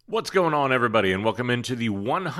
What's going on, everybody, and welcome into the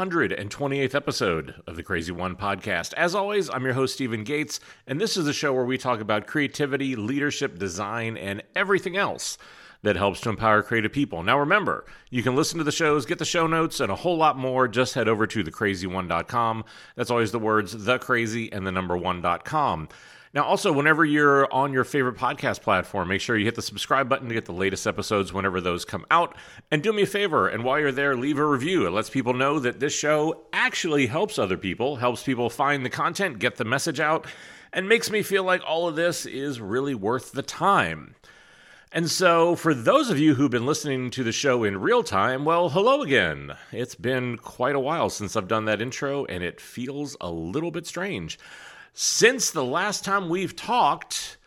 128th episode of the Crazy One podcast. As always, I'm your host, Stephen Gates, and this is a show where we talk about creativity, leadership, design, and everything else that helps to empower creative people. Now, remember, you can listen to the shows, get the show notes, and a whole lot more. Just head over to thecrazyone.com. That's always the words, the crazy, and the number one.com. Now, also, whenever you're on your favorite podcast platform, make sure you hit the subscribe button to get the latest episodes whenever those come out. And do me a favor, and while you're there, leave a review. It lets people know that this show actually helps other people, helps people find the content, get the message out, and makes me feel like all of this is really worth the time. And so, for those of you who've been listening to the show in real time, well, hello again. It's been quite a while since I've done that intro, and it feels a little bit strange. Since the last time we've talked,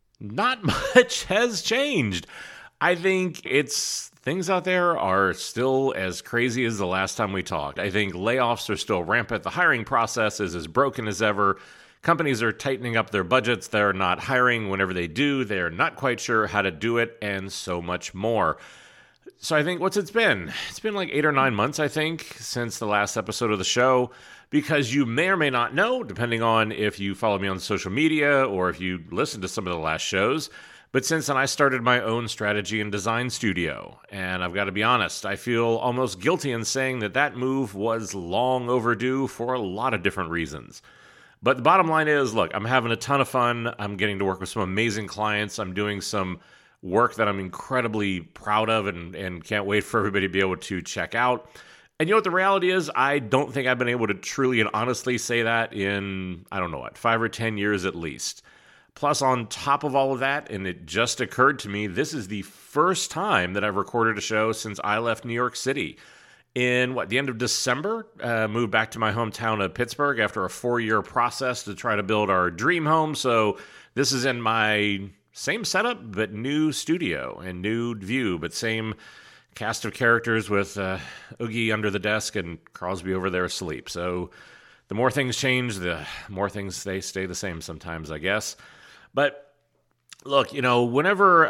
not much has changed. I think things out there are still as crazy as the last time we talked. I think layoffs are still rampant. The hiring process is as broken as ever. Companies are tightening up their budgets. They're not hiring. Whenever they do, they're not quite sure how to do it, and so much more. So I think, what's it been? It's been like 8 or 9 months, I think, since the last episode of the show. Because you may or may not know, depending on if you follow me on social media or if you listen to some of the last shows, but since then I started my own strategy and design studio. And I've got to be honest, I feel almost guilty in saying that move was long overdue for a lot of different reasons. But the bottom line is, look, I'm having a ton of fun. I'm getting to work with some amazing clients. I'm doing some work that I'm incredibly proud of and can't wait for everybody to be able to check out. And you know what the reality is? I don't think I've been able to truly and honestly say that in, 5 or 10 years at least. Plus, on top of all of that, and it just occurred to me, this is the first time that I've recorded a show since I left New York City. In, the end of December, moved back to my hometown of Pittsburgh after a 4-year process to try to build our dream home. So this is in my same setup, but new studio and new view, but same cast of characters with Oogie under the desk and Crosby over there asleep. So the more things change, the more things they stay the same sometimes, I guess. But look, whenever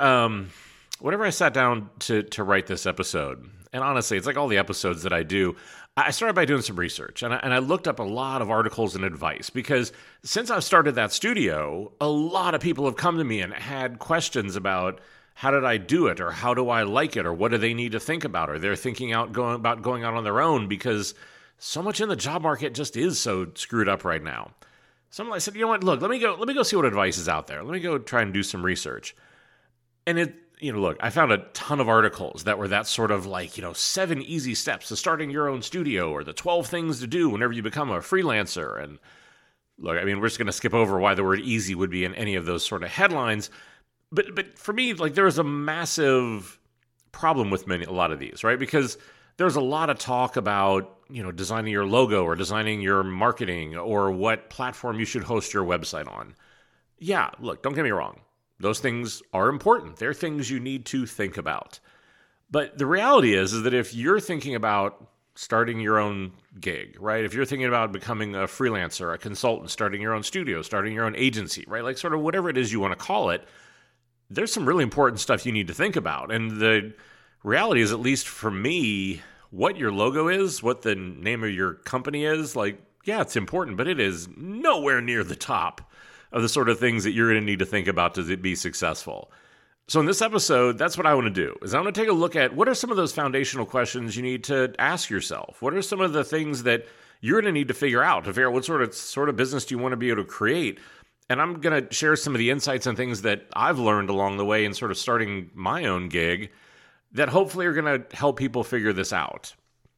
I sat down to write this episode, and honestly, it's like all the episodes that I do, I started by doing some research, and I looked up a lot of articles and advice, because since I've started that studio, a lot of people have come to me and had questions about how did I do it, or how do I like it, or what do they need to think about, or they're thinking about going out on their own, because so much in the job market just is so screwed up right now. So I said, you know what, look, let me go see what advice is out there. Let me go try and do some research. And I found a ton of articles that were that sort of 7 easy steps to starting your own studio, or the 12 things to do whenever you become a freelancer. And look, we're just going to skip over why the word easy would be in any of those sort of headlines. But for me, there is a massive problem with a lot of these, right? Because there's a lot of talk about, designing your logo or designing your marketing or what platform you should host your website on. Yeah, look, don't get me wrong. Those things are important. They're things you need to think about. But the reality is that if you're thinking about starting your own gig, right? If you're thinking about becoming a freelancer, a consultant, starting your own studio, starting your own agency, right? Sort of whatever it is you want to call it, there's some really important stuff you need to think about. And the reality is, at least for me, what your logo is, what the name of your company is, yeah, it's important, but it is nowhere near the top of the sort of things that you're going to need to think about to be successful. So in this episode, that's what I want to do, is I want to take a look at what are some of those foundational questions you need to ask yourself. What are some of the things that you're going to need to figure out what sort of business do you want to be able to create? And I'm going to share some of the insights and things that I've learned along the way in sort of starting my own gig that hopefully are going to help people figure this out.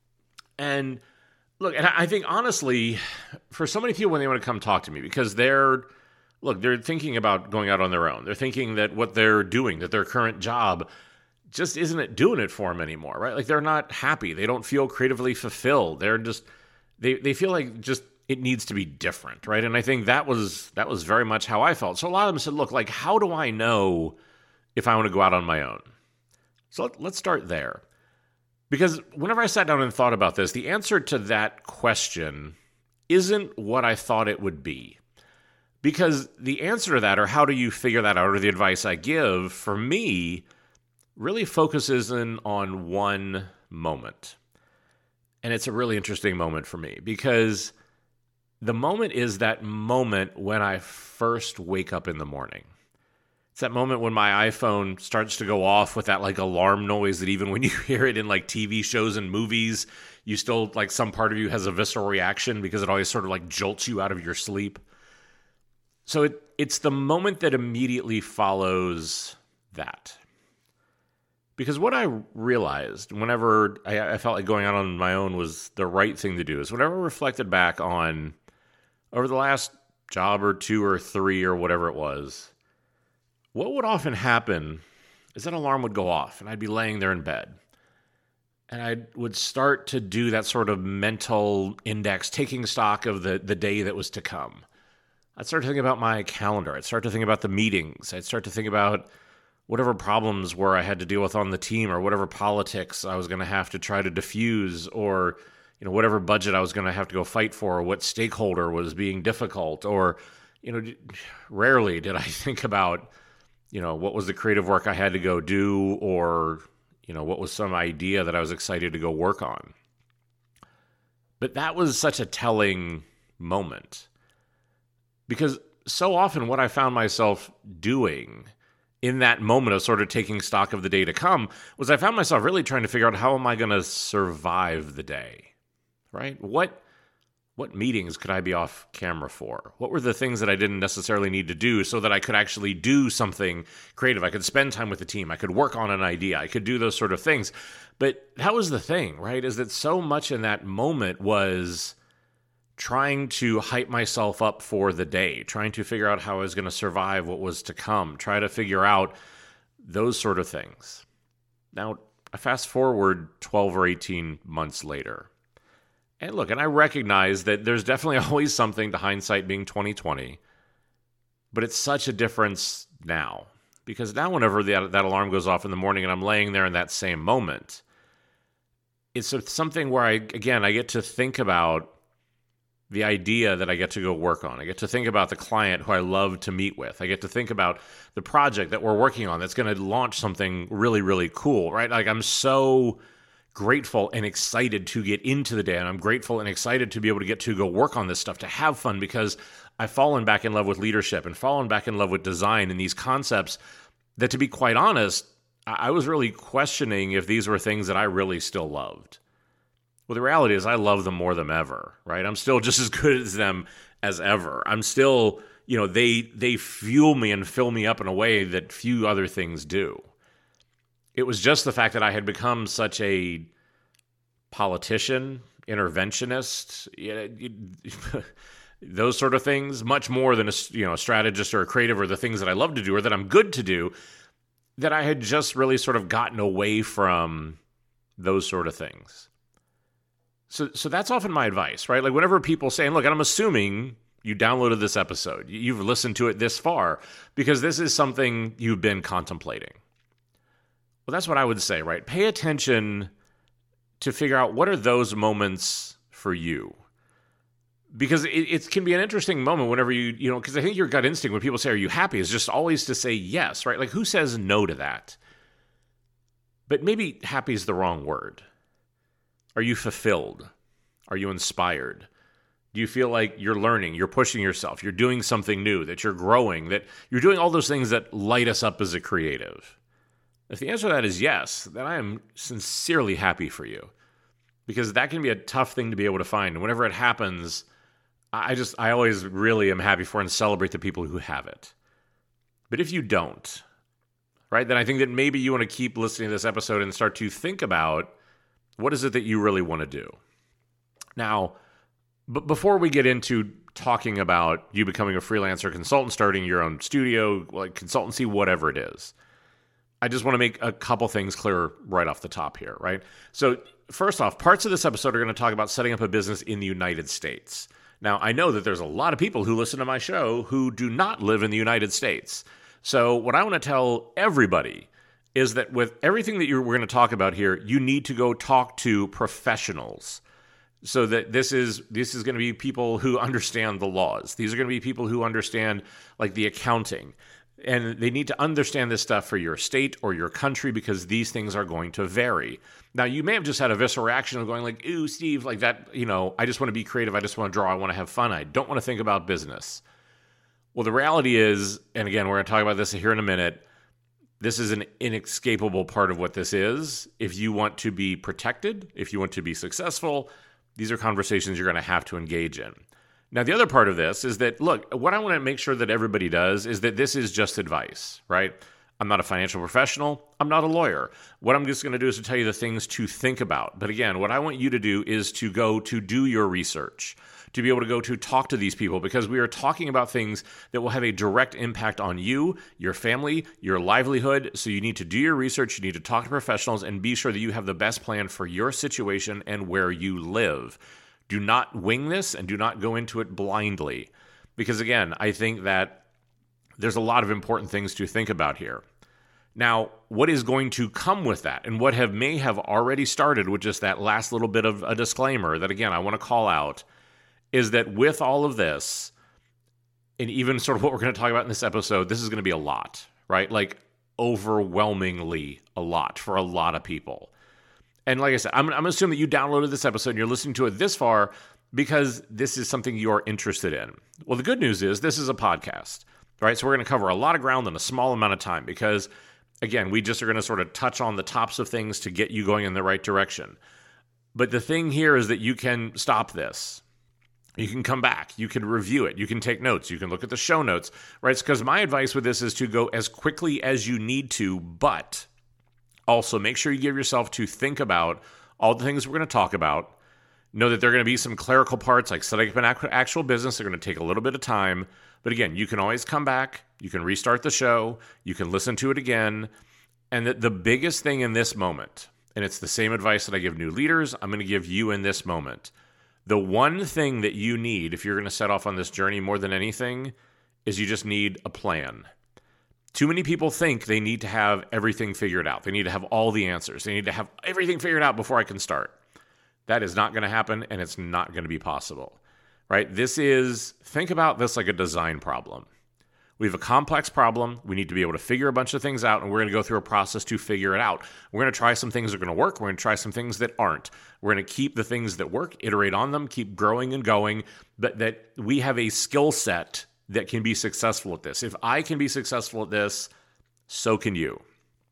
And look, and I think honestly, for so many people when they want to come talk to me, because they're thinking about going out on their own. They're thinking that what they're doing, that their current job just isn't doing it for them anymore, right? They're not happy. They don't feel creatively fulfilled. They're just, they feel like just it needs to be different, right? And I think that was very much how I felt. So a lot of them said, look, how do I know if I want to go out on my own? So let's start there. Because whenever I sat down and thought about this, the answer to that question isn't what I thought it would be. Because the answer to that, or how do you figure that out, or the advice I give, for me, really focuses in on one moment. And it's a really interesting moment for me because the moment is that moment when I first wake up in the morning. It's that moment when my iPhone starts to go off with that like alarm noise that even when you hear it in like TV shows and movies, you still like some part of you has a visceral reaction because it always sort of like jolts you out of your sleep. So it's the moment that immediately follows that. Because what I realized whenever I felt like going out on my own was the right thing to do is whenever I reflected back on over the last job or 2 or 3 or whatever it was, what would often happen is that alarm would go off and I'd be laying there in bed. And I would start to do that sort of mental index, taking stock of the day that was to come. I'd start to think about my calendar. I'd start to think about the meetings. I'd start to think about whatever problems were I had to deal with on the team or whatever politics I was going to have to try to diffuse or whatever budget I was going to have to go fight for or what stakeholder was being difficult or, rarely did I think about what was the creative work I had to go do or, what was some idea that I was excited to go work on. But that was such a telling moment because so often what I found myself doing in that moment of sort of taking stock of the day to come was I found myself really trying to figure out how am I going to survive the day, right? What meetings could I be off camera for? What were the things that I didn't necessarily need to do so that I could actually do something creative? I could spend time with the team. I could work on an idea. I could do those sort of things. But that was the thing, right? Is that so much in that moment was trying to hype myself up for the day, trying to figure out how I was going to survive what was to come, try to figure out those sort of things. Now, I fast forward 12 or 18 months later. And look, and I recognize that there's definitely always something to hindsight being 2020, but it's such a difference now. Because now whenever that alarm goes off in the morning and I'm laying there in that same moment, it's something where I get to think about the idea that I get to go work on. I get to think about the client who I love to meet with. I get to think about the project that we're working on that's going to launch something really, really cool, right? Like I'm so grateful and excited to get into the day, and I'm grateful and excited to be able to get to go work on this stuff, to have fun, because I've fallen back in love with leadership and fallen back in love with design and these concepts that, to be quite honest, I was really questioning if these were things that I really still loved. Well, the reality is I love them more than ever, right? I'm still just as good as them as ever. I'm still, they fuel me and fill me up in a way that few other things do. It was just the fact that I had become such a politician, interventionist, those sort of things, much more than a strategist or a creative or the things that I love to do or that I'm good to do, that I had just really sort of gotten away from those sort of things. So that's often my advice, right? Like whenever people say, and look, and I'm assuming you downloaded this episode, you've listened to it this far, because this is something you've been contemplating. Well, that's what I would say, right? Pay attention to figure out what are those moments for you. Because it can be an interesting moment whenever because I think your gut instinct when people say, are you happy, is just always to say yes, right? Like who says no to that? But maybe happy is the wrong word. Are you fulfilled? Are you inspired? Do you feel like you're learning, you're pushing yourself, you're doing something new, that you're growing, that you're doing all those things that light us up as a creative? If the answer to that is yes, then I am sincerely happy for you, because that can be a tough thing to be able to find. And whenever it happens, I always really am happy for and celebrate the people who have it. But if you don't, right, then I think that maybe you want to keep listening to this episode and start to think about what is it that you really want to do. Now, but before we get into talking about you becoming a freelancer consultant, starting your own studio, like consultancy, whatever it is, I just want to make a couple things clear right off the top here, right? So first off, parts of this episode are going to talk about setting up a business in the United States. Now, I know that there's a lot of people who listen to my show who do not live in the United States. So what I want to tell everybody is that with everything that we're going to talk about here, you need to go talk to professionals. So that this is going to be people who understand the laws. These are going to be people who understand like the accounting. And they need to understand this stuff for your state or your country because these things are going to vary. Now, you may have just had a visceral reaction of going like, ooh, Steve, like that, I just want to be creative. I just want to draw. I want to have fun. I don't want to think about business. Well, the reality is, and again, we're going to talk about this here in a minute, this is an inescapable part of what this is. If you want to be protected, if you want to be successful, these are conversations you're going to have to engage in. Now, the other part of this is that, look, what I want to make sure that everybody does is that this is just advice, right? I'm not a financial professional. I'm not a lawyer. What I'm just going to do is to tell you the things to think about. But again, what I want you to do is to go to do your research, to be able to go to talk to these people, because we are talking about things that will have a direct impact on you, your family, your livelihood. So you need to do your research. You need to talk to professionals and be sure that you have the best plan for your situation and where you live. Do not wing this and do not go into it blindly. Because again, I think that there's a lot of important things to think about here. Now, what is going to come with that and what may have already started with just that last little bit of a disclaimer that, again, I want to call out, is that with all of this, and even sort of what we're going to talk about in this episode, this is going to be a lot, right? Like overwhelmingly a lot for a lot of people. And like I said, I'm assuming that you downloaded this episode and you're listening to it this far because this is something you're interested in. Well, the good news is this is a podcast, right? So we're going to cover a lot of ground in a small amount of time because, again, we just are going to sort of touch on the tops of things to get you going in the right direction. But the thing here is that you can stop this. You can come back. You can review it. You can take notes. You can look at the show notes, right? Because my advice with this is to go as quickly as you need to, but also make sure you give yourself to think about all the things we're going to talk about. Know that there are going to be some clerical parts like setting up an actual business. They're going to take a little bit of time. But again, you can always come back. You can restart the show. You can listen to it again. And the biggest thing in this moment, and it's the same advice that I give new leaders, I'm going to give you in this moment. The one thing that you need if you're going to set off on this journey more than anything is you just need a plan. Too many people think they need to have everything figured out. They need to have all the answers. They need to have everything figured out before I can start. That is not going to happen, and it's not going to be possible, right? Think about this like a design problem. We have a complex problem. We need to be able to figure a bunch of things out, and we're going to go through a process to figure it out. We're going to try some things that are going to work. We're going to try some things that aren't. We're going to keep the things that work, iterate on them, keep growing and going, but that we have a skill set that can be successful at this. If I can be successful at this, so can you.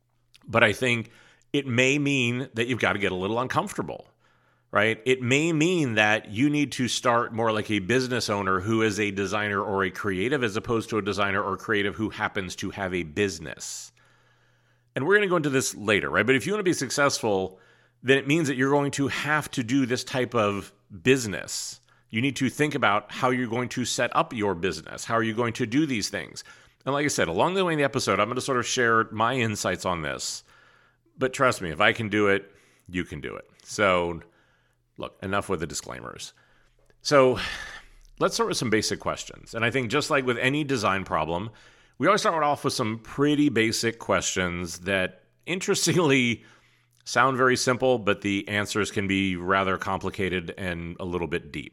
But I think it may mean that you've got to get a little uncomfortable, right? It may mean that you need to start more like a business owner who is a designer or a creative as opposed to a designer or creative who happens to have a business. And we're going to go into this later, right? But if you want to be successful, then it means that you're going to have to do this type of business. You need to think about how you're going to set up your business. How are you going to do these things? And like I said, along the way in the episode, I'm going to sort of share my insights on this. But trust me, if I can do it, you can do it. So look, enough with the disclaimers. So let's start with some basic questions. And I think just like with any design problem, we always start off with some pretty basic questions that interestingly sound very simple, but the answers can be rather complicated and a little bit deep.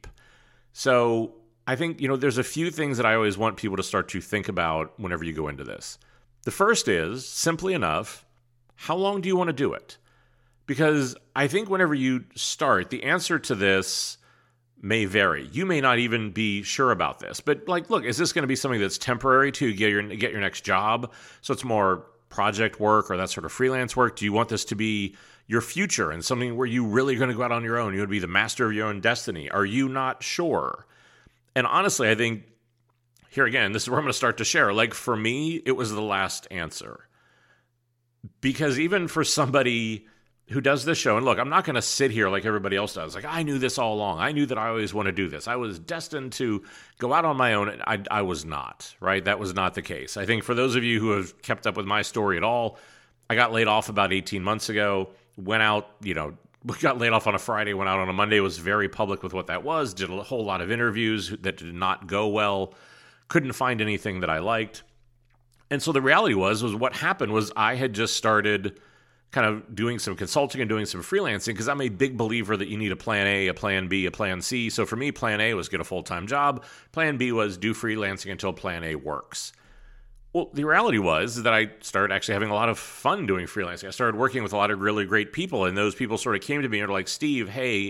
So I think, there's a few things that I always want people to start to think about whenever you go into this. The first is, simply enough, how long do you want to do it? Because I think whenever you start, the answer to this may vary. You may not even be sure about this. But look, is this going to be something that's temporary to get your next job? So it's more project work or that sort of freelance work? Do you want this to be your future and something where you really are going to go out on your own? You would be the master of your own destiny. Are you not sure? And honestly, I think here again, this is where I'm going to start to share. Like for me, it was the last answer. Because even for somebody who does this show, and look, I'm not going to sit here like everybody else does. Like, I knew this all along. I knew that I always want to do this. I was destined to go out on my own. I was not, right? That was not the case. I think for those of you who have kept up with my story at all, I got laid off about 18 months ago, went out, got laid off on a Friday, went out on a Monday, was very public with what that was, did a whole lot of interviews that did not go well, couldn't find anything that I liked. And so the reality was what happened was I had just started kind of doing some consulting and doing some freelancing because I'm a big believer that you need a plan A, a plan B, a plan C. So for me, plan A was get a full-time job. Plan B was do freelancing until plan A works. Well, the reality was that I started actually having a lot of fun doing freelancing. I started working with a lot of really great people, and those people sort of came to me and were like, Steve, hey,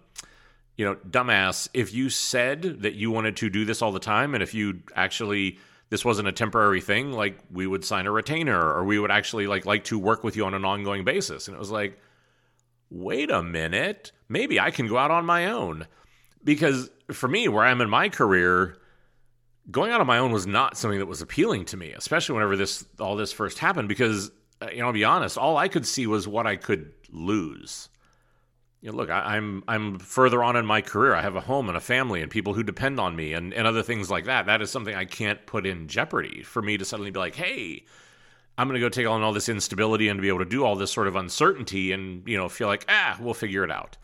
dumbass, if you said that you wanted to do this all the time, and if you actually, this wasn't a temporary thing, like we would sign a retainer, or we would actually like to work with you on an ongoing basis. And it was like, wait a minute, maybe I can go out on my own. Because for me, where I'm in my career, going out on my own was not something that was appealing to me, especially whenever all this first happened, because, I'll be honest, all I could see was what I could lose. Look, I'm further on in my career. I have a home and a family and people who depend on me and other things like that. That is something I can't put in jeopardy for me to suddenly be like, hey, I'm going to go take on all this instability and be able to do all this sort of uncertainty and, feel like, we'll figure it out.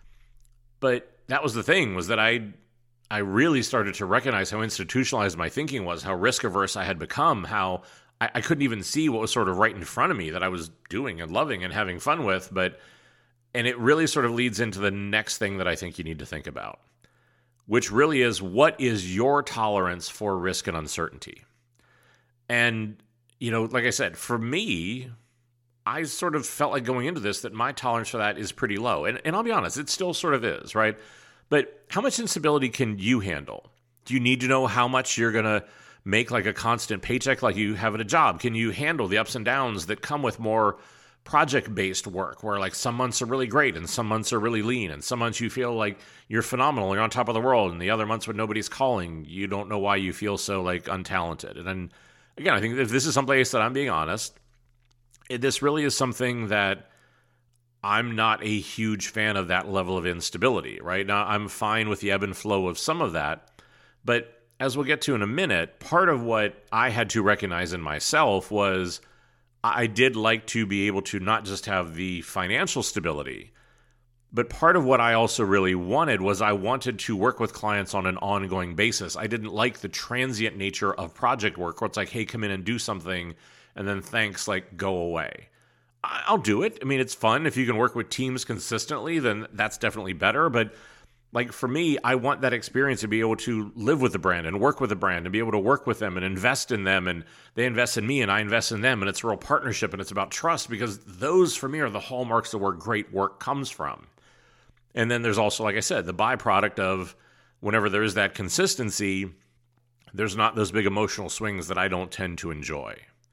But that was the thing, was that I really started to recognize how institutionalized my thinking was, how risk averse I had become, how I couldn't even see what was sort of right in front of me that I was doing and loving and having fun with. And it really sort of leads into the next thing that I think you need to think about, which really is, what is your tolerance for risk and uncertainty? And, like I said, for me, I sort of felt like going into this that my tolerance for that is pretty low. And I'll be honest, it still sort of is, right? But how much instability can you handle? Do you need to know how much you're going to make like a constant paycheck like you have at a job? Can you handle the ups and downs that come with more project-based work, where like some months are really great and some months are really lean, and some months you feel like you're phenomenal, you're on top of the world, and the other months when nobody's calling, you don't know why you feel so like untalented. And then again, I think if this is someplace that I'm being honest, this really is something that I'm not a huge fan of, that level of instability, right? Now, I'm fine with the ebb and flow of some of that, but as we'll get to in a minute, part of what I had to recognize in myself was I did like to be able to not just have the financial stability, but part of what I also really wanted was I wanted to work with clients on an ongoing basis. I didn't like the transient nature of project work where it's like, hey, come in and do something, and then thanks, like, go away. I'll do it. I mean, it's fun. If you can work with teams consistently, then that's definitely better. But like for me, I want that experience to be able to live with the brand and work with the brand and be able to work with them and invest in them, and they invest in me and I invest in them, and it's a real partnership and it's about trust, because those for me are the hallmarks of where great work comes from. And then there's also, like I said, the byproduct of whenever there is that consistency, there's not those big emotional swings that I don't tend to enjoy.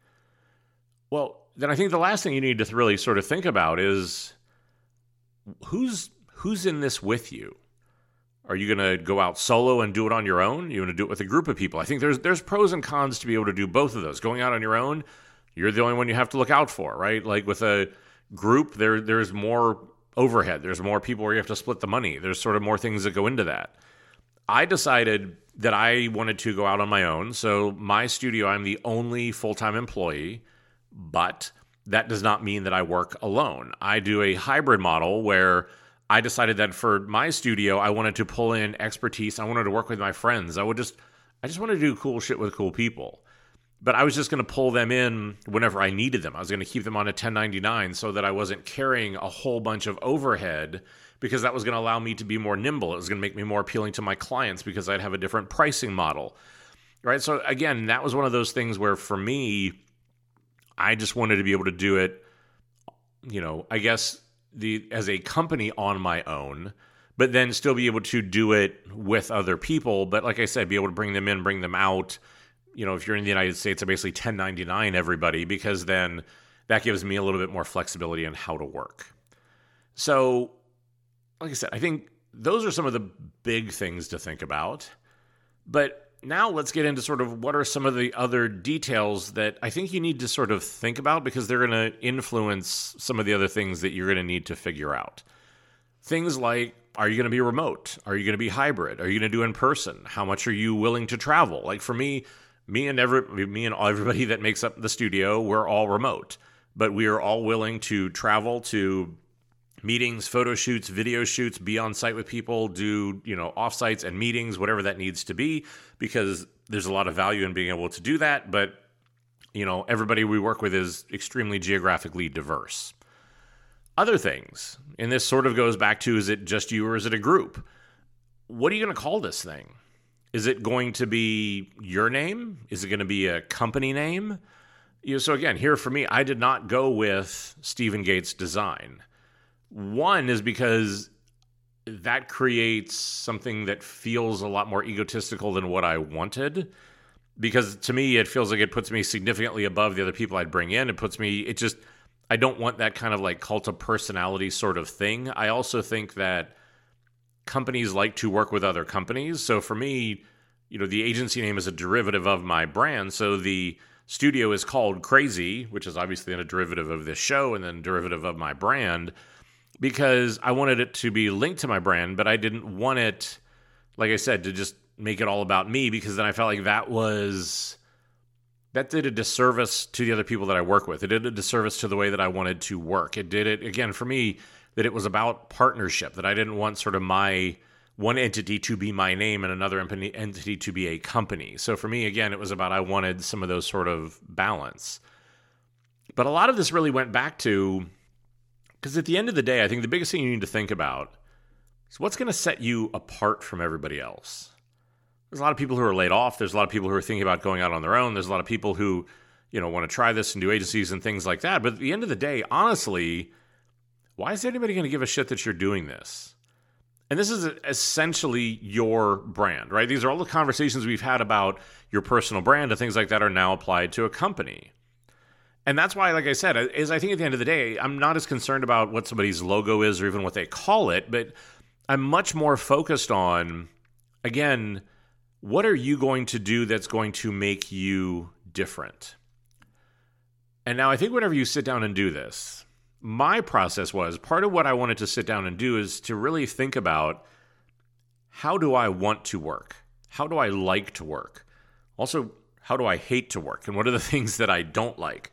Well, then I think the last thing you need to really sort of think about is who's in this with you? Are you going to go out solo and do it on your own? You're going to do it with a group of people? I think there's pros and cons to be able to do both of those. Going out on your own, you're the only one you have to look out for, right? Like with a group, there's more overhead. There's more people where you have to split the money. There's sort of more things that go into that. I decided that I wanted to go out on my own. So my studio, I'm the only full-time employee, but that does not mean that I work alone. I do a hybrid model where I decided that for my studio, I wanted to pull in expertise. I wanted to work with my friends. I just wanted to do cool shit with cool people. But I was just going to pull them in whenever I needed them. I was going to keep them on a 1099 so that I wasn't carrying a whole bunch of overhead, because that was going to allow me to be more nimble. It was going to make me more appealing to my clients because I'd have a different pricing model, right? So again, that was one of those things where for me, I just wanted to be able to do it, I guess as a company on my own, but then still be able to do it with other people. But like I said, be able to bring them in, bring them out. If you're in the United States, I basically 1099 everybody, because then that gives me a little bit more flexibility on how to work. So, like I said, I think those are some of the big things to think about. But now let's get into sort of what are some of the other details that I think you need to sort of think about, because they're going to influence some of the other things that you're going to need to figure out. Things like, are you going to be remote? Are you going to be hybrid? Are you going to do in person? How much are you willing to travel? Like for me and everybody that makes up the studio, we're all remote, but we are all willing to travel to meetings, photo shoots, video shoots, be on site with people, do, offsites and meetings, whatever that needs to be, because there's a lot of value in being able to do that. But, everybody we work with is extremely geographically diverse. Other things, and this sort of goes back to, is it just you or is it a group? What are you going to call this thing? Is it going to be your name? Is it going to be a company name? So again, here for me, I did not go with Stephen Gates Design. One is because that creates something that feels a lot more egotistical than what I wanted. Because to me, it feels like it puts me significantly above the other people I'd bring in. I don't want that kind of like cult of personality sort of thing. I also think that companies like to work with other companies. So for me, the agency name is a derivative of my brand. So the studio is called Crazy, which is obviously a derivative of this show and then derivative of my brand, because I wanted it to be linked to my brand, but I didn't want it, like I said, to just make it all about me, because then I felt like that did a disservice to the other people that I work with. It did a disservice to the way that I wanted to work. It did it, again, for me, that it was about partnership, that I didn't want sort of my one entity to be my name and another entity to be a company. So for me, again, it was about I wanted some of those sort of balance. But a lot of this really went back to, because at the end of the day, I think the biggest thing you need to think about is what's going to set you apart from everybody else. There's a lot of people who are laid off. There's a lot of people who are thinking about going out on their own. There's a lot of people who, want to try this and do agencies and things like that. But at the end of the day, honestly, why is anybody going to give a shit that you're doing this? And this is essentially your brand, right? These are all the conversations we've had about your personal brand and things like that are now applied to a company. And that's why, like I said, is I think at the end of the day, I'm not as concerned about what somebody's logo is or even what they call it, but I'm much more focused on, again, what are you going to do that's going to make you different? And now I think whenever you sit down and do this, my process was, part of what I wanted to sit down and do is to really think about, how do I want to work? How do I like to work? Also, how do I hate to work? And what are the things that I don't like?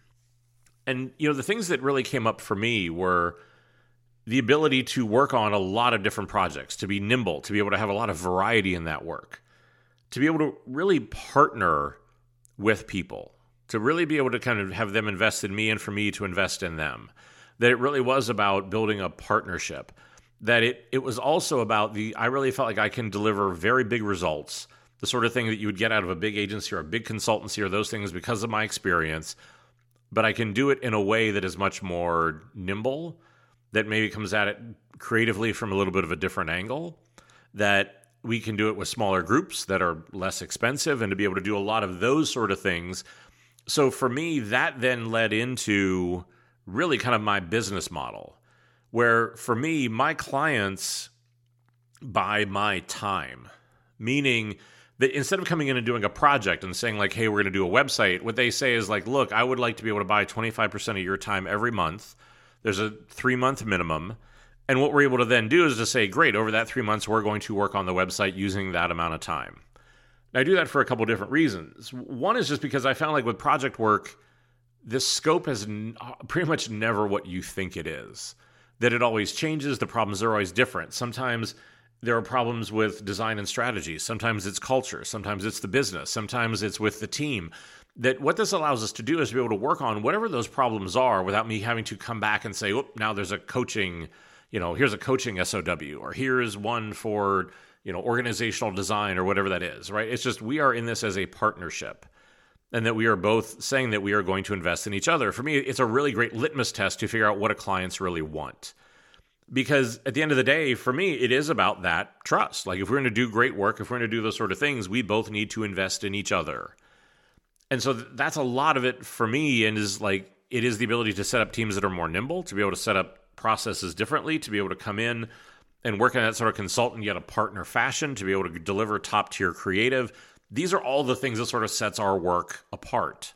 And, the things that really came up for me were the ability to work on a lot of different projects, to be nimble, to be able to have a lot of variety in that work, to be able to really partner with people, to really be able to kind of have them invest in me and for me to invest in them. That it really was about building a partnership. That it was also about I really felt like I can deliver very big results, the sort of thing that you would get out of a big agency or a big consultancy or those things because of my experience, but I can do it in a way that is much more nimble, that maybe comes at it creatively from a little bit of a different angle, that we can do it with smaller groups that are less expensive, and to be able to do a lot of those sort of things. So for me, that then led into really kind of my business model, where for me, my clients buy my time, meaning that instead of coming in and doing a project and saying like, hey, we're going to do a website, what they say is like, look, I would like to be able to buy 25% of your time every month. There's a 3-month minimum. And what we're able to then do is to say, great, over that 3 months, we're going to work on the website using that amount of time. And I do that for a couple of different reasons. One is just because I found like with project work, this scope is pretty much never what you think it is. That it always changes. The problems are always different. Sometimes there are problems with design and strategy. Sometimes it's culture. Sometimes it's the business. Sometimes it's with the team. That what this allows us to do is to be able to work on whatever those problems are without me having to come back and say, oh, now there's a coaching, here's a coaching SOW, or here's one for, organizational design or whatever that is, right? It's just we are in this as a partnership, and that we are both saying that we are going to invest in each other. For me, it's a really great litmus test to figure out what a clients really want. Because at the end of the day, for me, it is about that trust. Like if we're going to do great work, if we're going to do those sort of things, we both need to invest in each other. And so that's a lot of it for me, and is like, it is the ability to set up teams that are more nimble, to be able to set up processes differently, to be able to come in and work in that sort of consultant yet a partner fashion, to be able to deliver top tier creative. These are all the things that sort of sets our work apart.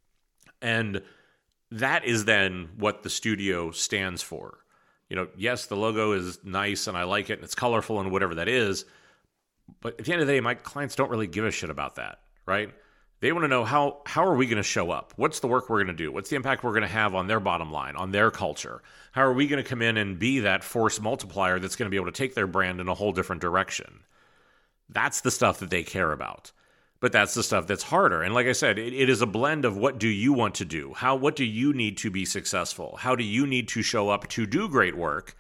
And that is then what the studio stands for. Yes, the logo is nice and I like it and it's colorful and whatever that is, but at the end of the day, my clients don't really give a shit about that, right? They want to know how are we going to show up? What's the work we're going to do? What's the impact we're going to have on their bottom line, on their culture? How are we going to come in and be that force multiplier that's going to be able to take their brand in a whole different direction? That's the stuff that they care about. But that's the stuff that's harder. And like I said, it is a blend of what do you want to do? What do you need to be successful? How do you need to show up to do great work?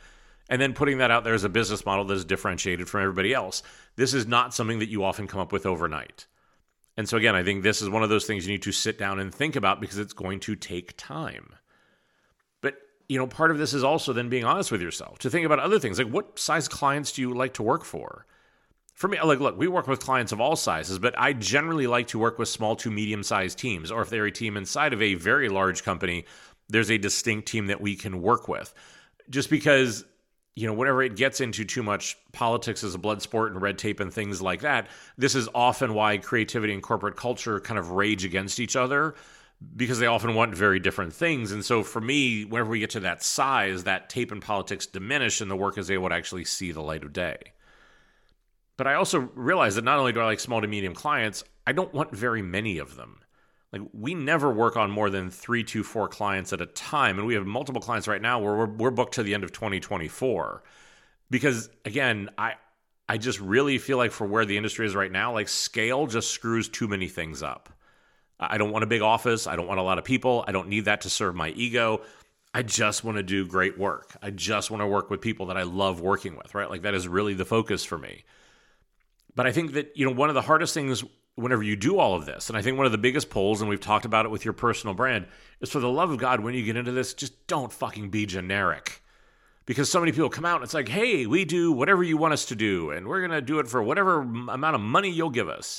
and then putting that out there as a business model that is differentiated from everybody else. This is not something that you often come up with overnight. And so again, I think this is one of those things you need to sit down and think about because it's going to take time. But, part of this is also then being honest with yourself to think about other things. Like, what size clients do you like to work for? For me, look, we work with clients of all sizes, but I generally like to work with small to medium-sized teams, or if they're a team inside of a very large company, there's a distinct team that we can work with. Just because, whenever it gets into too much politics as a blood sport and red tape and things like that, this is often why creativity and corporate culture kind of rage against each other, because they often want very different things. And so for me, whenever we get to that size, that tape and politics diminish and the work is able to actually see the light of day. But I also realize that not only do I like small to medium clients, I don't want very many of them. Like, we never work on more than 3 to 4 clients at a time. And we have multiple clients right now where we're booked to the end of 2024. Because, again, I just really feel like for where the industry is right now, like, scale just screws too many things up. I don't want a big office. I don't want a lot of people. I don't need that to serve my ego. I just want to do great work. I just want to work with people that I love working with, right? Like, that is really the focus for me. But I think that, one of the hardest things whenever you do all of this, and I think one of the biggest pulls, and we've talked about it with your personal brand, is for the love of God, when you get into this, just don't fucking be generic. Because so many people come out and it's like, hey, we do whatever you want us to do, and we're going to do it for whatever amount of money you'll give us.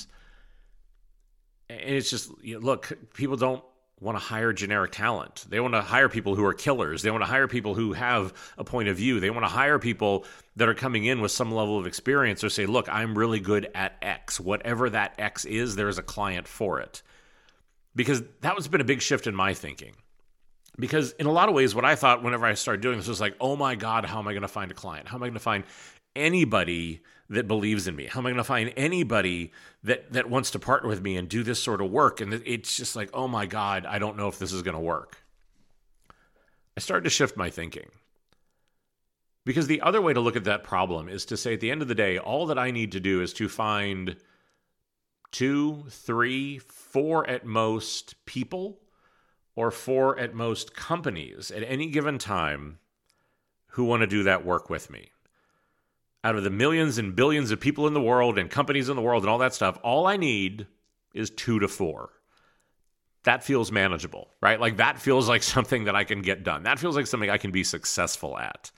And it's just, look, people don't want to hire generic talent. They want to hire people who are killers. They want to hire people who have a point of view. They want to hire people that are coming in with some level of experience or say, look, I'm really good at X. Whatever that X is, there is a client for it. Because that has been a big shift in my thinking. Because in a lot of ways, what I thought whenever I started doing this was like, oh my God, how am I going to find a client? How am I going to find anybody that believes in me? How am I going to find anybody that wants to partner with me and do this sort of work? And it's just like, oh my God, I don't know if this is going to work. I started to shift my thinking. Because the other way to look at that problem is to say, at the end of the day, all that I need to do is to find 2, 3, 4 at most people, or 4 at most companies at any given time who want to do that work with me. Out of the millions and billions of people in the world and companies in the world and all that stuff, all I need is 2 to 4. That feels manageable, right? Like, that feels like something that I can get done. That feels like something I can be successful at.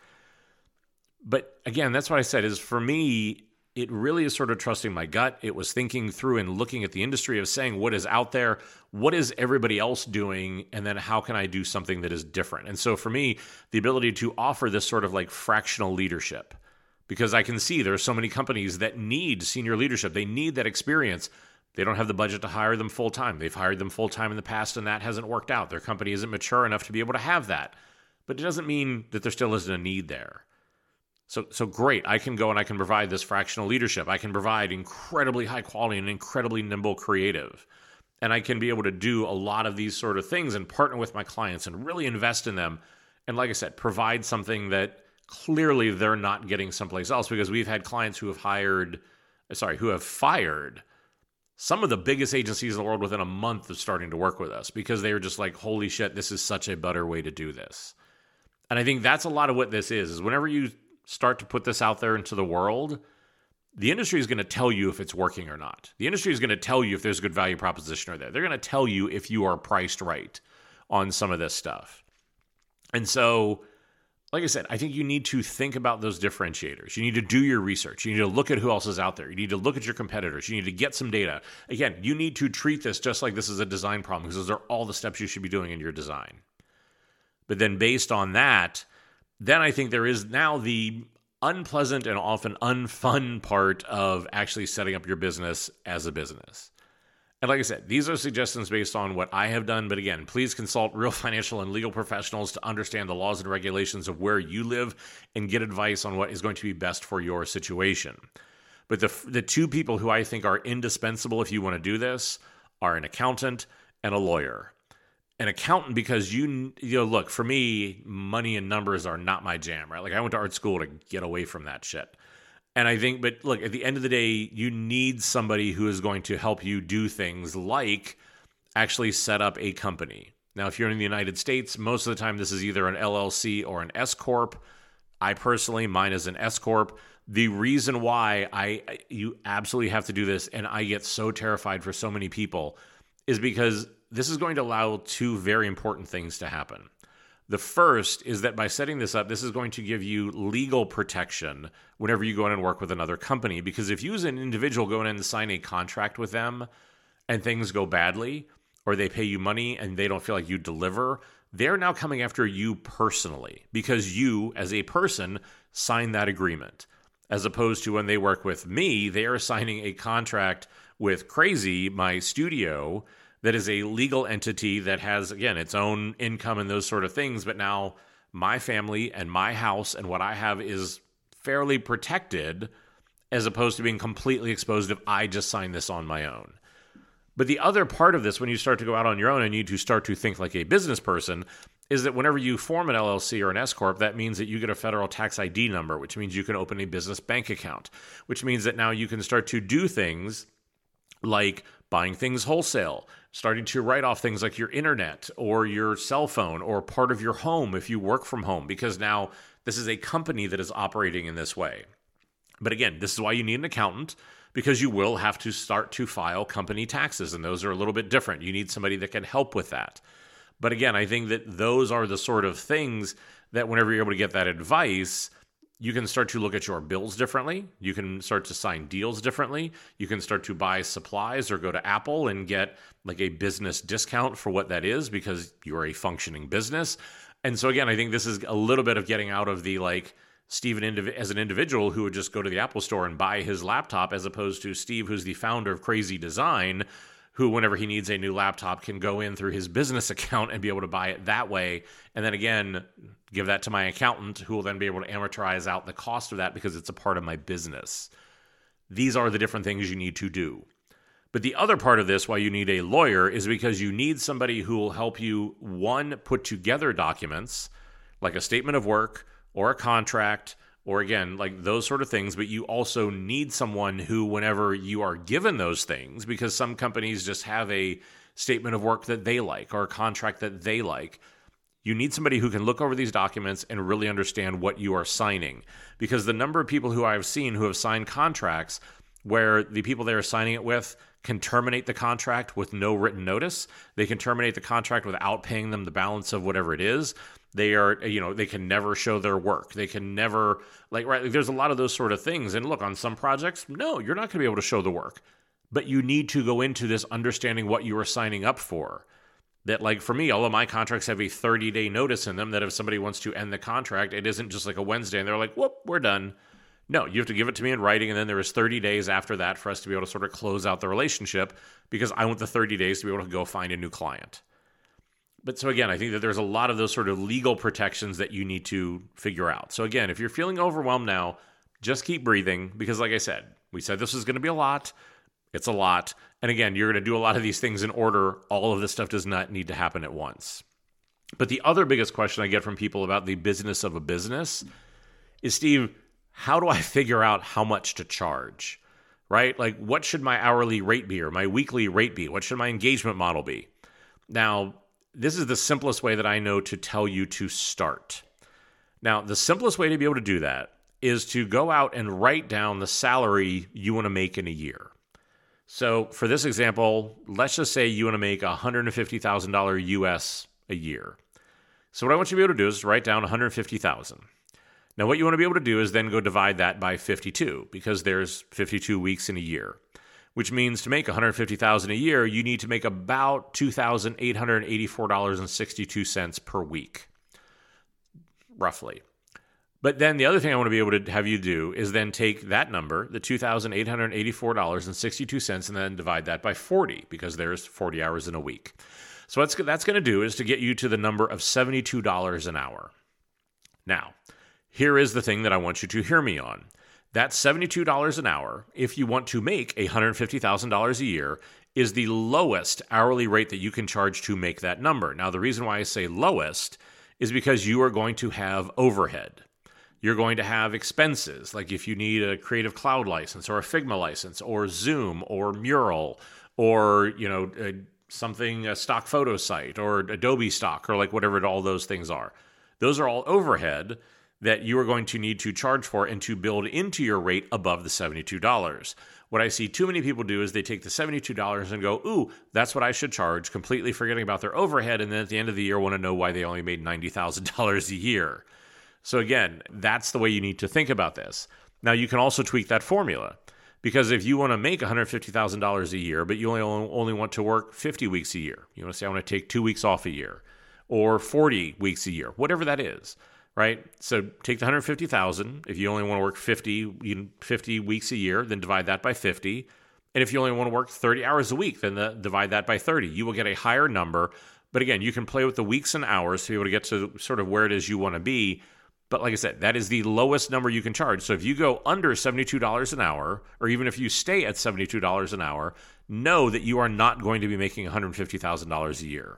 But again, that's what I said, is for me, it really is sort of trusting my gut. It was thinking through and looking at the industry of saying, what is out there? What is everybody else doing? And then how can I do something that is different? And so for me, the ability to offer this sort of like fractional leadership, because I can see there are so many companies that need senior leadership. They need that experience. They don't have the budget to hire them full-time. They've hired them full-time in the past, and that hasn't worked out. Their company isn't mature enough to be able to have that. But it doesn't mean that there still isn't a need there. So great, I can go and I can provide this fractional leadership. I can provide incredibly high quality and incredibly nimble creative. And I can be able to do a lot of these sort of things and partner with my clients and really invest in them. And like I said, provide something that clearly they're not getting someplace else, because we've had clients who have fired some of the biggest agencies in the world within a month of starting to work with us, because they were just like, holy shit, this is such a better way to do this. And I think that's a lot of what this is whenever you start to put this out there into the world, the industry is going to tell you if it's working or not. The industry is going to tell you if there's a good value proposition or there. They're going to tell you if you are priced right on some of this stuff. And so, like I said, I think you need to think about those differentiators. You need to do your research. You need to look at who else is out there. You need to look at your competitors. You need to get some data. Again, you need to treat this just like this is a design problem, because those are all the steps you should be doing in your design. But then based on that, then I think there is now the unpleasant and often unfun part of actually setting up your business as a business. And like I said, these are suggestions based on what I have done. But again, please consult real financial and legal professionals to understand the laws and regulations of where you live and get advice on what is going to be best for your situation. But the 2 people who I think are indispensable if you want to do this are an accountant and a lawyer. An accountant, because you know, look, for me, money and numbers are not my jam, right? Like, I went to art school to get away from that shit. And I think, but look, at the end of the day, you need somebody who is going to help you do things like actually set up a company. Now, if you're in the United States, most of the time this is either an LLC or an S-Corp. I personally, mine is an S Corp. The reason why you absolutely have to do this, and I get so terrified for so many people, is because this is going to allow two very important things to happen. The first is that by setting this up, this is going to give you legal protection whenever you go in and work with another company. Because if you as an individual go in and sign a contract with them and things go badly, or they pay you money and they don't feel like you deliver, they're now coming after you personally because you, as a person, signed that agreement. As opposed to when they work with me, they are signing a contract with Crazy, my studio, that is a legal entity that has, again, its own income and those sort of things. But now my family and my house and what I have is fairly protected as opposed to being completely exposed if I just sign this on my own. But the other part of this, when you start to go out on your own and you need to start to think like a business person, is that whenever you form an LLC or an S Corp, that means that you get a federal tax ID number, which means you can open a business bank account, which means that now you can start to do things like buying things wholesale, starting to write off things like your internet or your cell phone or part of your home if you work from home, because now this is a company that is operating in this way. But again, this is why you need an accountant, because you will have to start to file company taxes, and those are a little bit different. You need somebody that can help with that. But again, I think that those are the sort of things that whenever you're able to get that advice, you can start to look at your bills differently. You can start to sign deals differently. You can start to buy supplies or go to Apple and get like a business discount for what that is because you're a functioning business. And so again, I think this is a little bit of getting out of the like Steve as an individual who would just go to the Apple store and buy his laptop, as opposed to Steve, who's the founder of Crazy Design, who whenever he needs a new laptop can go in through his business account and be able to buy it that way. And then again, give that to my accountant, who will then be able to amortize out the cost of that because it's a part of my business. These are the different things you need to do. But the other part of this, why you need a lawyer, is because you need somebody who will help you, one, put together documents like a statement of work or a contract, or again, like those sort of things. But you also need someone who, whenever you are given those things, because some companies just have a statement of work that they like or a contract that they like, you need somebody who can look over these documents and really understand what you are signing. Because the number of people who I've seen who have signed contracts where the people they are signing it with can terminate the contract with no written notice. They can terminate the contract without paying them the balance of whatever it is. They are, they can never show their work. They can never, there's a lot of those sort of things. And look, on some projects, no, you're not going to be able to show the work. But you need to go into this understanding what you are signing up for. That, like, for me, all of my contracts have a 30-day notice in them that if somebody wants to end the contract, it isn't just like a Wednesday and they're like, whoop, we're done. No, you have to give it to me in writing, and then there is 30 days after that for us to be able to sort of close out the relationship, because I want the 30 days to be able to go find a new client. But so again, I think that there's a lot of those sort of legal protections that you need to figure out. So again, if you're feeling overwhelmed now, just keep breathing, because like I said, we said this was going to be a lot. It's a lot. And again, you're going to do a lot of these things in order. All of this stuff does not need to happen at once. But the other biggest question I get from people about the business of a business is, Steve, how do I figure out how much to charge, right? Like, what should my hourly rate be or my weekly rate be? What should my engagement model be? Now, this is the simplest way that I know to tell you to start. Now, the simplest way to be able to do that is to go out and write down the salary you want to make in a year. So for this example, let's just say you want to make $150,000 US a year. So what I want you to be able to do is write down $150,000. Now what you want to be able to do is then go divide that by 52, because there's 52 weeks in a year, which means to make $150,000 a year, you need to make about $2,884.62 per week, roughly. But then the other thing I want to be able to have you do is then take that number, the $2,884.62, and then divide that by 40, because there's 40 hours in a week. So what that's going to do is to get you to the number of $72 an hour. Now, here is the thing that I want you to hear me on. That $72 an hour, if you want to make $150,000 a year, is the lowest hourly rate that you can charge to make that number. Now, the reason why I say lowest is because you are going to have overhead. You're going to have expenses, like if you need a Creative Cloud license or a Figma license or Zoom or Mural or, a stock photo site or Adobe stock or like whatever all those things are. Those are all overhead that you are going to need to charge for and to build into your rate above the $72. What I see too many people do is they take the $72 and go, ooh, that's what I should charge, completely forgetting about their overhead, and then at the end of the year want to know why they only made $90,000 a year. So again, that's the way you need to think about this. Now, you can also tweak that formula, because if you want to make $150,000 a year, but you only want to work 50 weeks a year, you want to say, I want to take 2 weeks off a year, or 40 weeks a year, whatever that is, right? So take the 150,000. If you only want to work 50 weeks a year, then divide that by 50. And if you only want to work 30 hours a week, then divide that by 30. You will get a higher number. But again, you can play with the weeks and hours to be able to get to sort of where it is you want to be. But like I said, that is the lowest number you can charge. So if you go under $72 an hour, or even if you stay at $72 an hour, know that you are not going to be making $150,000 a year.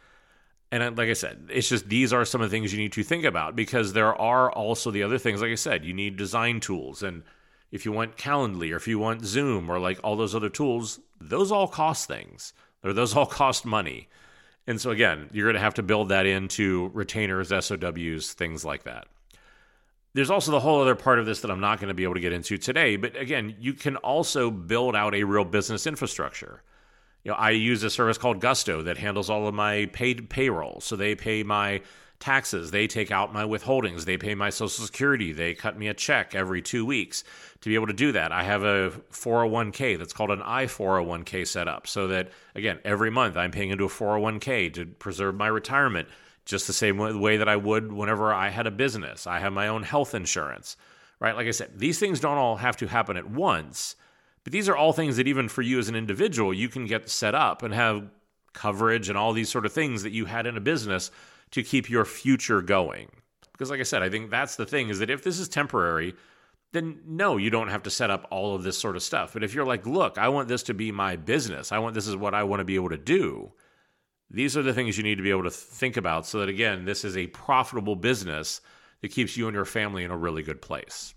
And like I said, it's just these are some of the things you need to think about, because there are also the other things. Like I said, you need design tools. And if you want Calendly, or if you want Zoom, or like all those other tools, those all cost things, or those all cost money. And so again, you're going to have to build that into retainers, SOWs, things like that. There's also the whole other part of this that I'm not going to be able to get into today. But again, you can also build out a real business infrastructure. I use a service called Gusto that handles all of my paid payroll. So they pay my taxes, they take out my withholdings, they pay my Social Security, they cut me a check every 2 weeks. To be able to do that, I have a 401k that's called an I-401k set up, so that, again, every month I'm paying into a 401k to preserve my retirement, just the same way that I would whenever I had a business. I have my own health insurance, right? Like I said, these things don't all have to happen at once. But these are all things that even for you as an individual, you can get set up and have coverage and all these sort of things that you had in a business to keep your future going. Because like I said, I think that's the thing, is that if this is temporary, then no, you don't have to set up all of this sort of stuff. But if you're like, look, I want this to be my business, this is what I want to be able to do, these are the things you need to be able to think about, so that, again, this is a profitable business that keeps you and your family in a really good place.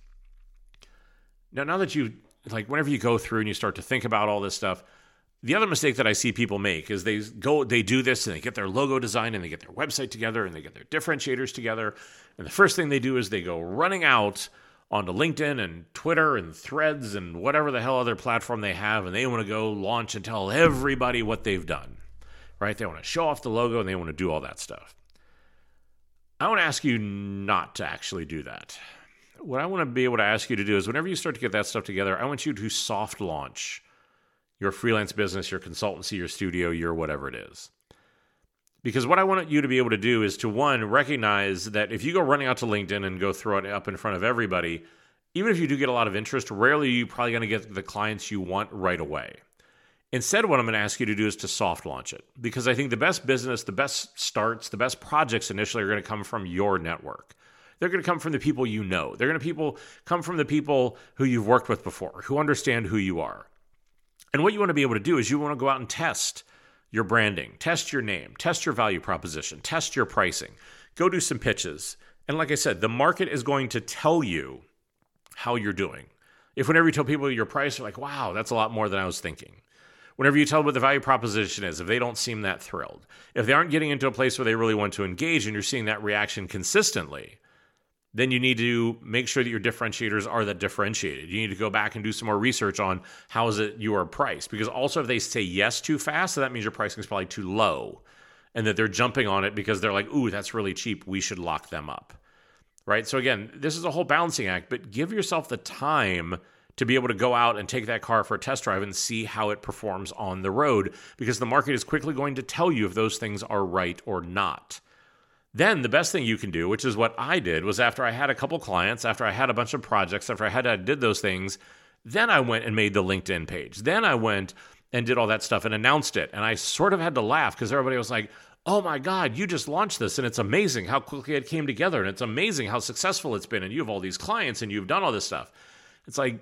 Now that you whenever you go through and you start to think about all this stuff, the other mistake that I see people make is they do this and they get their logo design and they get their website together and they get their differentiators together. And the first thing they do is they go running out onto LinkedIn and Twitter and Threads and whatever the hell other platform they have. And they want to go launch and tell everybody what they've done, right? They want to show off the logo and they want to do all that stuff. I want to ask you not to actually do that. What I want to be able to ask you to do is, whenever you start to get that stuff together, I want you to soft launch your freelance business, your consultancy, your studio, your whatever it is. Because what I want you to be able to do is to, one, recognize that if you go running out to LinkedIn and go throw it up in front of everybody, even if you do get a lot of interest, rarely are you probably going to get the clients you want right away. Instead, what I'm going to ask you to do is to soft launch it. Because I think the best business, the best starts, the best projects initially are going to come from your network. They're going to come from the people you know. They're going to come from the people who you've worked with before, who understand who you are. And what you want to be able to do is you want to go out and test your branding, test your name, test your value proposition, test your pricing. Go do some pitches. And like I said, the market is going to tell you how you're doing. If whenever you tell people your price, they're like, wow, that's a lot more than I was thinking. Whenever you tell them what the value proposition is, if they don't seem that thrilled, if they aren't getting into a place where they really want to engage and you're seeing that reaction consistently, then you need to make sure that your differentiators are that differentiated. You need to go back and do some more research on how is it you are priced. Because also if they say yes too fast, so that means your pricing is probably too low and that they're jumping on it because they're like, ooh, that's really cheap. We should lock them up, right? So again, this is a whole balancing act, but give yourself the time to be able to go out and take that car for a test drive and see how it performs on the road, because the market is quickly going to tell you if those things are right or not. Then the best thing you can do, which is what I did, was after I had a couple clients, after I had a bunch of projects, after I did those things, then I went and made the LinkedIn page. Then I went and did all that stuff and announced it. And I sort of had to laugh because everybody was like, oh my God, you just launched this and it's amazing how quickly it came together and it's amazing how successful it's been and you have all these clients and you've done all this stuff. It's like,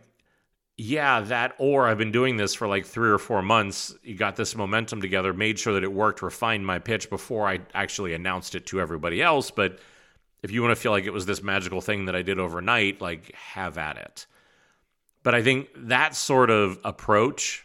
yeah, that, or I've been doing this for like 3 or 4 months. You got this momentum together, made sure that it worked, refined my pitch before I actually announced it to everybody else. But if you want to feel like it was this magical thing that I did overnight, like, have at it. But I think that sort of approach,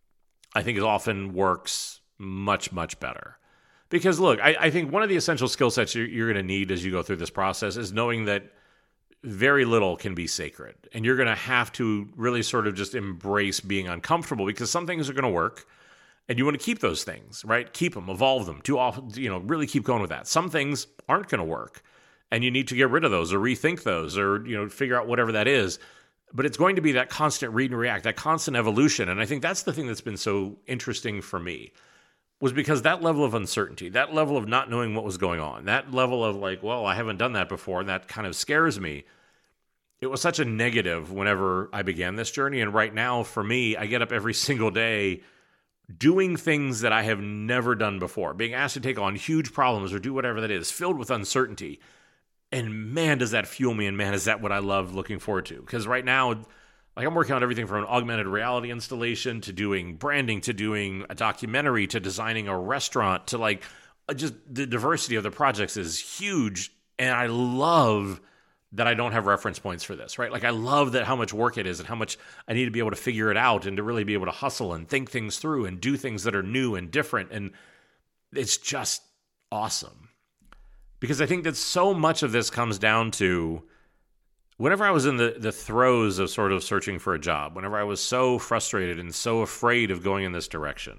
I think, often works much, much better. Because look, I think one of the essential skill sets you're going to need as you go through this process is knowing that very little can be sacred. And you're going to have to really sort of just embrace being uncomfortable, because some things are going to work and you want to keep those things, right? Keep them, evolve them, really keep going with that. Some things aren't going to work and you need to get rid of those or rethink those or, figure out whatever that is. But it's going to be that constant read and react, that constant evolution. And I think that's the thing that's been so interesting for me, was because that level of uncertainty, that level of not knowing what was going on, that level of like, well, I haven't done that before, and that kind of scares me. It was such a negative whenever I began this journey. And right now, for me, I get up every single day doing things that I have never done before, being asked to take on huge problems or do whatever that is, filled with uncertainty. And man, does that fuel me, and man, is that what I love looking forward to. Because right now, like, I'm working on everything from an augmented reality installation to doing branding, to doing a documentary, to designing a restaurant, to like just the diversity of the projects is huge. And I love that I don't have reference points for this, right? Like, I love that how much work it is and how much I need to be able to figure it out and to really be able to hustle and think things through and do things that are new and different. And it's just awesome. Because I think that so much of this comes down to whenever I was in the throes of sort of searching for a job, whenever I was so frustrated and so afraid of going in this direction.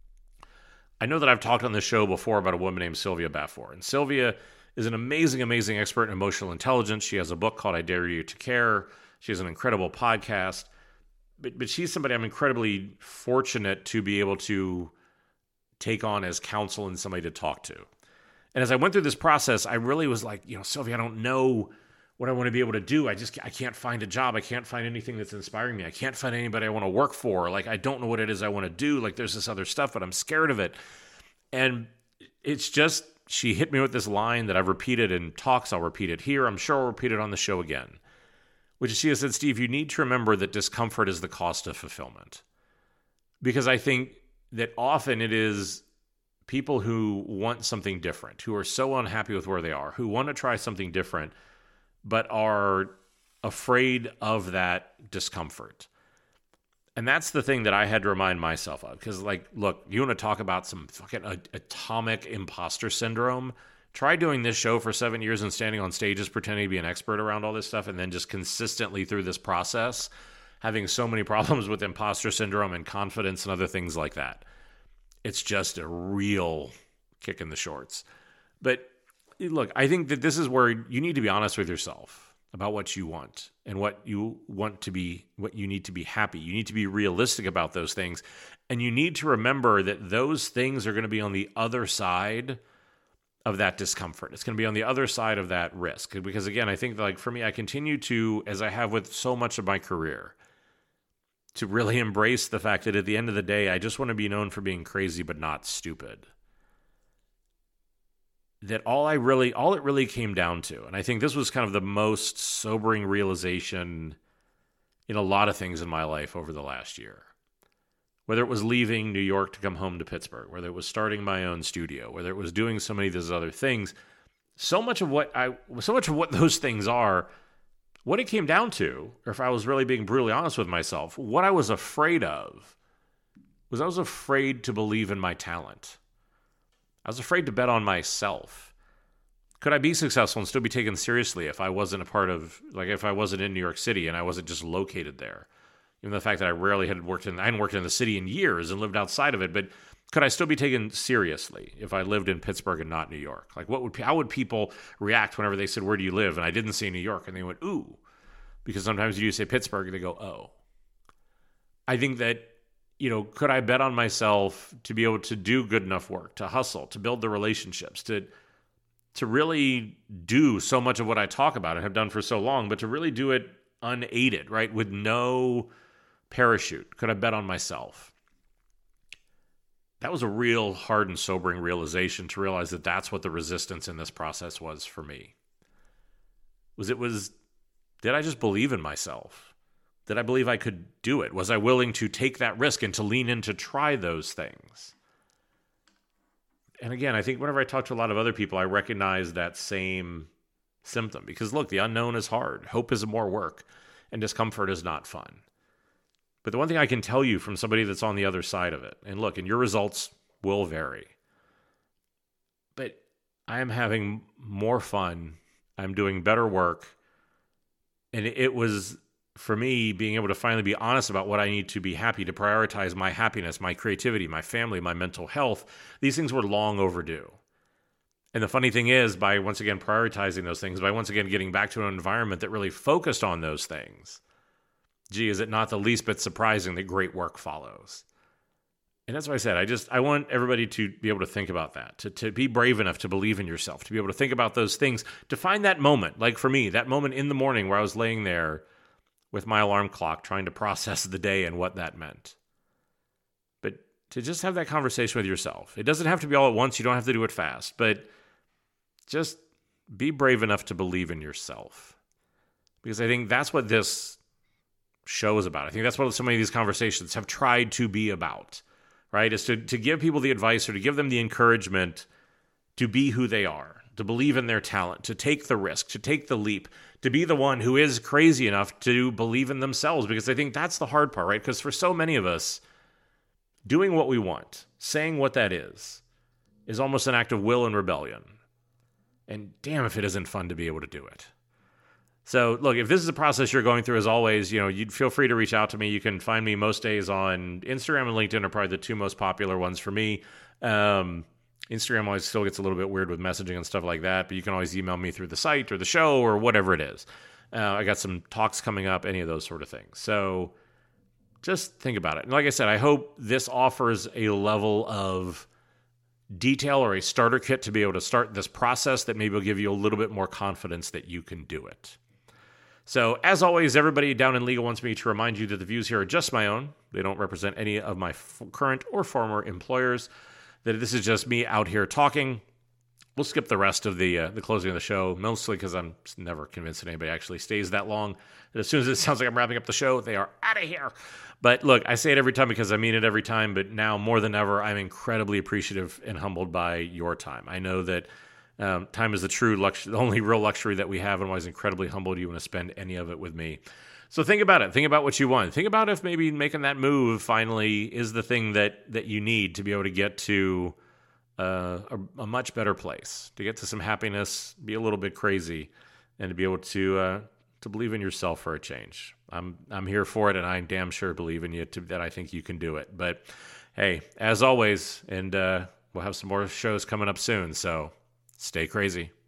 I know that I've talked on this show before about a woman named Sylvia Bafford. And Sylvia is an amazing, amazing expert in emotional intelligence. She has a book called I Dare You to Care. She has an incredible podcast. But she's somebody I'm incredibly fortunate to be able to take on as counsel and somebody to talk to. And as I went through this process, I really was like, Sylvia, I don't know what I want to be able to do. I can't find a job. I can't find anything that's inspiring me. I can't find anybody I want to work for. Like, I don't know what it is I want to do. Like, there's this other stuff, but I'm scared of it. And it's just, she hit me with this line that I've repeated in talks. I'll repeat it here. I'm sure I'll repeat it on the show again, which is, she has said, Steve, you need to remember that discomfort is the cost of fulfillment. Because I think that often it is people who want something different, who are so unhappy with where they are, who want to try something different, but are afraid of that discomfort. And that's the thing that I had to remind myself of. Because, like, look, you want to talk about some fucking atomic imposter syndrome? Try doing this show for 7 years and standing on stages pretending to be an expert around all this stuff, and then just consistently through this process having so many problems with imposter syndrome and confidence and other things like that. It's just a real kick in the shorts. But look, I think that this is where you need to be honest with yourself about what you want and what you want to be, what you need to be happy. You need to be realistic about those things. And you need to remember that those things are going to be on the other side of that discomfort. It's going to be on the other side of that risk. Because again, I think, like, for me, I continue to, as I have with so much of my career, to really embrace the fact that at the end of the day, I just want to be known for being crazy but not stupid. That all it really came down to, and I think this was kind of the most sobering realization in a lot of things in my life over the last year. Whether it was leaving New York to come home to Pittsburgh, whether it was starting my own studio, whether it was doing so many of those other things, so much of what those things are, what it came down to, or if I was really being brutally honest with myself, what I was afraid of was I was afraid to believe in my talent. I was afraid to bet on myself. Could I be successful and still be taken seriously if I wasn't if I wasn't in New York City and I wasn't just located there? Even the fact that I hadn't worked in the city in years and lived outside of it, but could I still be taken seriously if I lived in Pittsburgh and not New York? Like, how would people react whenever they said, "Where do you live?" and I didn't say New York, and they went, "Ooh," because sometimes you say Pittsburgh and they go, "Oh." I think that, could I bet on myself to be able to do good enough work, to hustle, to build the relationships, to really do so much of what I talk about and have done for so long, but to really do it unaided, right, with no parachute? Could I bet on myself? That was a real hard and sobering realization, to realize that that's what the resistance in this process was for me. Did I just believe in myself? Did I believe I could do it? Was I willing to take that risk and to lean in to try those things? And again, I think whenever I talk to a lot of other people, I recognize that same symptom. Because look, the unknown is hard. Hope is more work. And discomfort is not fun. But the one thing I can tell you from somebody that's on the other side of it, and look, and your results will vary, but I am having more fun. I'm doing better work. And it was, for me, being able to finally be honest about what I need to be happy, to prioritize my happiness, my creativity, my family, my mental health. These things were long overdue. And the funny thing is, by once again prioritizing those things, by once again getting back to an environment that really focused on those things, gee, is it not the least bit surprising that great work follows? And that's why I said, I want everybody to be able to think about that, to be brave enough to believe in yourself, to be able to think about those things, to find that moment, like for me, that moment in the morning where I was laying there with my alarm clock trying to process the day and what that meant. But to just have that conversation with yourself. It doesn't have to be all at once. You don't have to do it fast, but just be brave enough to believe in yourself. Because I think that's what this show is about. I think that's what so many of these conversations have tried to be about, right? Is to give people the advice or to give them the encouragement to be who they are, to believe in their talent, to take the risk, to take the leap, to be the one who is crazy enough to believe in themselves. Because I think that's the hard part, right? Because for so many of us, doing what we want, saying what that is almost an act of will and rebellion. And damn if it isn't fun to be able to do it. So look, if this is a process you're going through, as always, you'd feel free to reach out to me. You can find me most days on Instagram and LinkedIn are probably the two most popular ones for me. Instagram always still gets a little bit weird with messaging and stuff like that, but you can always email me through the site or the show or whatever it is. I got some talks coming up, any of those sort of things. So just think about it. And like I said, I hope this offers a level of detail or a starter kit to be able to start this process that maybe will give you a little bit more confidence that you can do it. So as always, everybody down in legal wants me to remind you that the views here are just my own. They don't represent any of my current or former employers, that this is just me out here talking. We'll skip the rest of the closing of the show, mostly because I'm never convinced that anybody actually stays that long. And as soon as it sounds like I'm wrapping up the show, they are out of here. But look, I say it every time because I mean it every time, but now more than ever, I'm incredibly appreciative and humbled by your time. I know that time is the only real luxury that we have, and I was incredibly humbled you want to spend any of it with me. So think about it. Think about what you want. Think about if maybe making that move finally is the thing that you need to be able to get to a much better place, to get to some happiness, be a little bit crazy, and to be able to believe in yourself for a change. I'm here for it, and I damn sure believe in you that I think you can do it. But hey, as always, and we'll have some more shows coming up soon, so stay crazy.